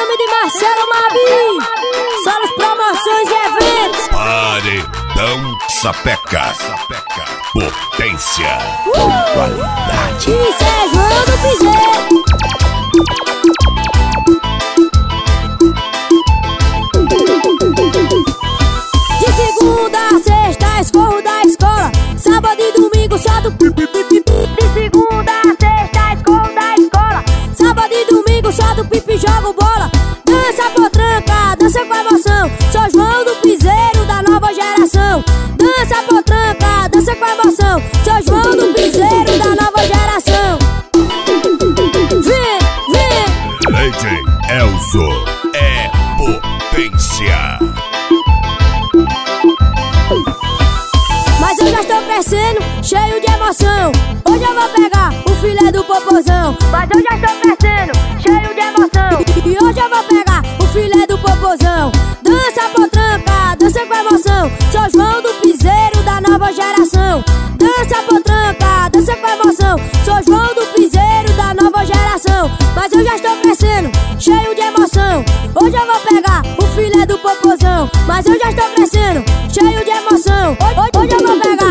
nome de Marcelo Mabi. Solos Promoções e Eventos. Paredão Sapeca. Potência. Qualidade. Isso é João do Piseiro. De segunda a sexta escorro da escola. Sábado e domingo só do pipi. De segunda a sexta escorro da escola. Sábado e domingo só do pipi jogo bola. Dança potranca, dança com emoção. Sou João do Piseiro da nova geração. Dança potranca, dança com emoção. Sou João do Piseiro da nova geração. Vem, vem. Lady Elzo é potência. Mas eu já estou crescendo, cheio de emoção. Hoje eu vou pegar o filé do popozão. Mas eu já estou crescendo, cheio de emoção. E hoje eu vou pegar o filé do popozão. Dança potranca, dança com emoção. Sou João do Piseiro da nova geração. Dança potranca, dança com emoção. Sou João do Piseiro da nova geração. Mas eu já estou crescendo, cheio de emoção. Hoje eu vou pegar o filé do popozão. Mas eu já estou crescendo, cheio de emoção. Hoje eu vou pegar